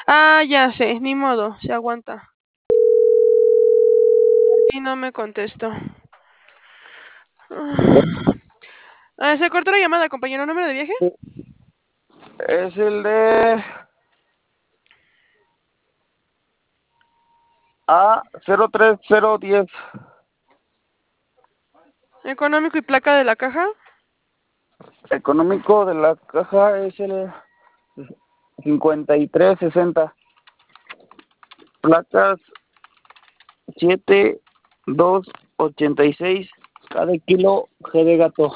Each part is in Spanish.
Ah, ya sé, ni modo, se aguanta. Y no me contestó. Se cortó la llamada, compañero. ¿Número de viaje? Es el de A03010. Económico y placa de la caja. Económico de la caja es el 5360. Placas 7286. Cada kilo G de gato.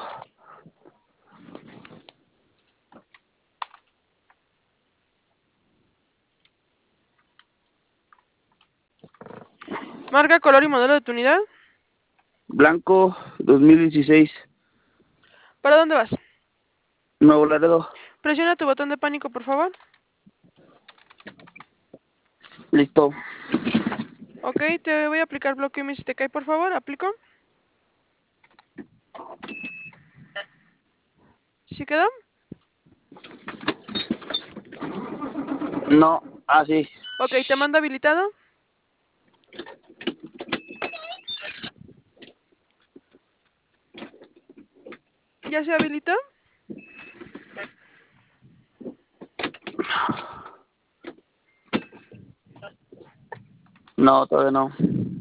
Marca, color y modelo de tu unidad. Blanco 2016. ¿Para dónde vas? Nuevo Laredo. Presiona tu botón de pánico, por favor. Listo. Ok, te voy a aplicar bloqueo y si te cae, por favor, aplico. ¿Sí quedó? No. Ah, sí. Ok, te mando habilitado. ¿Ya se habilitó? No, todavía no.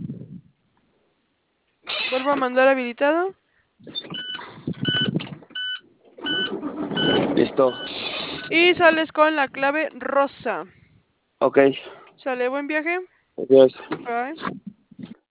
Vuelvo a mandar habilitado. Listo. Y sales con la clave rosa. Ok. Sale, buen viaje. Adiós. Bye.